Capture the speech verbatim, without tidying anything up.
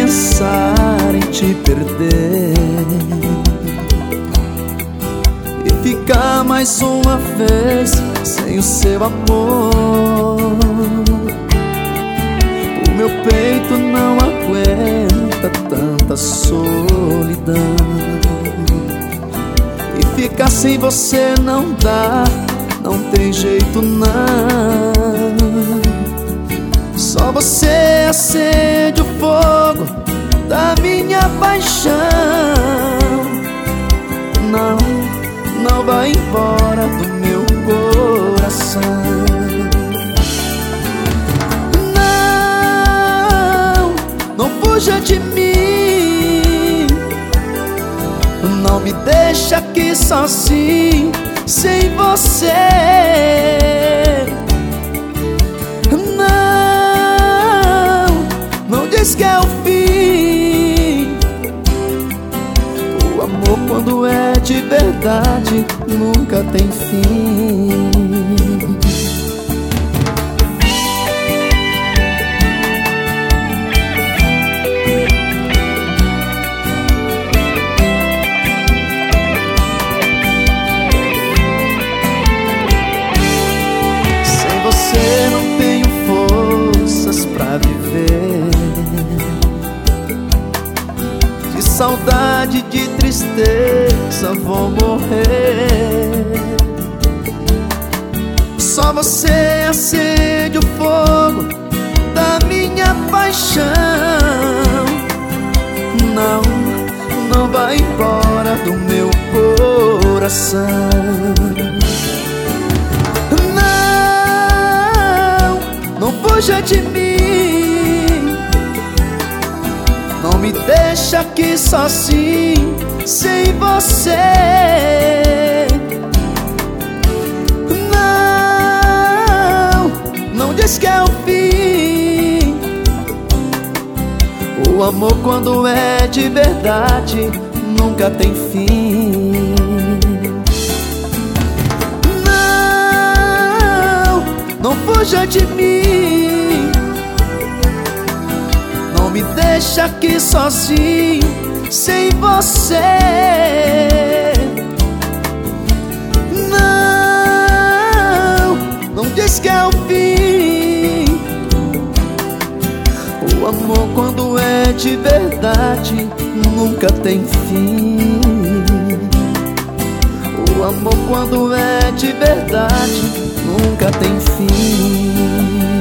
pensar em te perder e ficar mais uma vez sem o seu amor. O meu peito não aguenta tanta solidão, e ficar sem você não dá, não tem jeito não. Só você acende o fogo da minha paixão. Não, não vai embora do meu coração. Não, não fuja de mim. Não me deixa aqui sozinho, sem você. Diz que é o fim. O amor, quando é de verdade, nunca tem fim. Sem você não tenho forças pra viver. De saudade, de tristeza vou morrer. Só você acende o fogo da minha paixão. Não, não vai embora do meu coração. Não, não fuja de mim. Não me deixa aqui sozinho, sem você. Não, não diz que é o fim. O amor, quando é de verdade, nunca tem fim. Não, não fuja de mim. Não me deixa aqui sozinho, sem você. Não, não diz que é o fim. O amor, quando é de verdade, nunca tem fim. O amor, quando é de verdade, nunca tem fim.